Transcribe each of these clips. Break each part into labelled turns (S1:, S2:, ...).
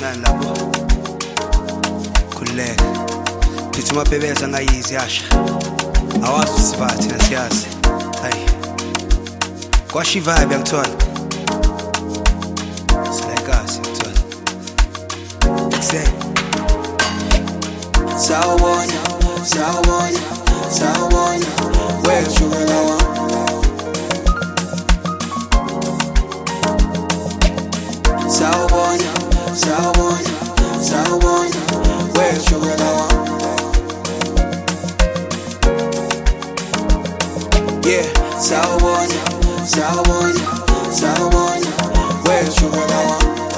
S1: nani lapho khululeka thithi umabhebeza ngayizi yasha awazi usivale thina siyazi hayi kwasha vibe yakuthola silekazi yakuthola say
S2: sawubona weshukela wa sawubona weshukela wa yeah sawubona weshukela wa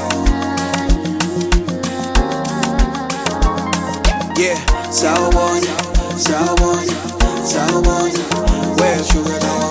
S2: yeah sawubona weshukela wa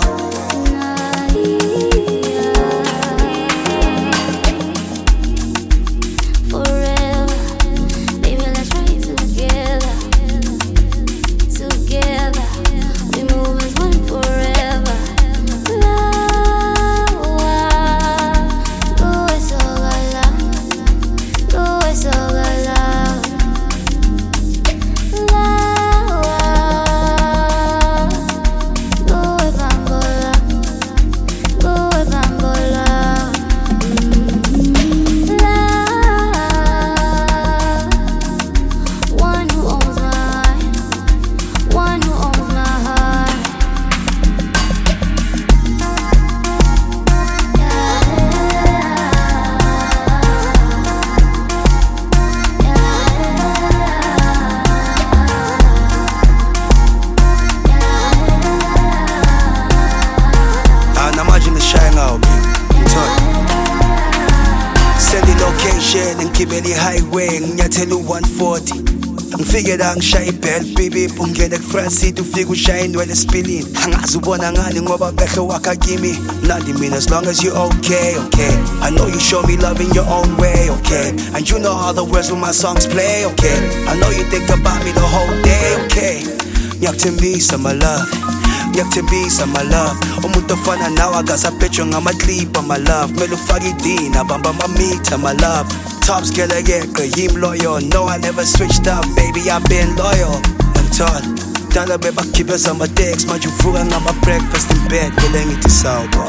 S1: ngigibele i-highway nginyathela u-140 ngifike la ngishaya ibhel bip ungene ku-front seat ufike ushaya inwele esipilini angazi ubona ngani ngoba behlo wakha kimi mnandi mina as long as you okay I know you show me love in your own way and you know all the words when my songs play I know you think about me the whole day ngiyakuthembisa my love my love umuntu ofana nawe akasaphetshwe ngamadlipa my love kumele ufake idina bamba amamitha my love tops gelekeqe yim loyal no I never switched up baby I've been loyal ngithola dala bebakhiphe ama-text manje uvuka ngama-breakfast in bed vele ngithi sawubona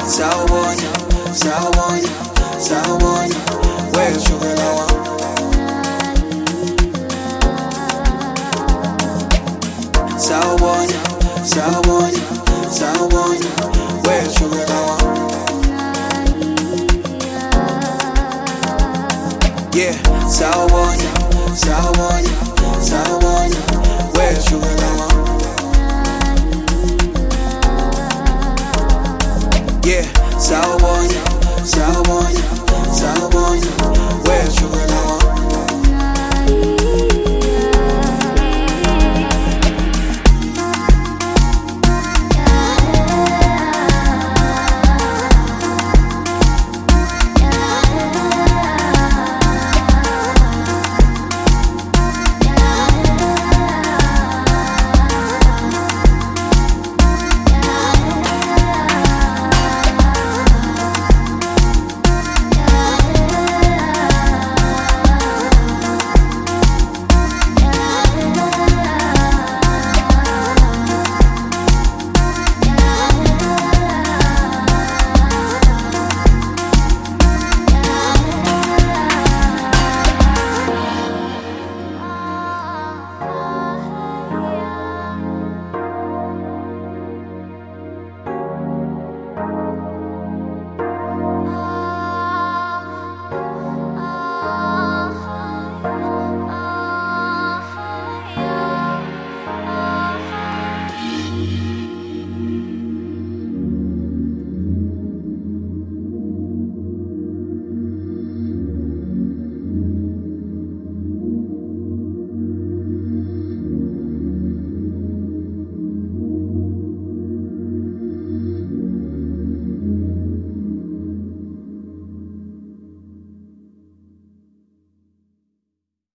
S2: weshukela wa sawubona weshukela wa yeah sawubona weshukela wa yeah sawubona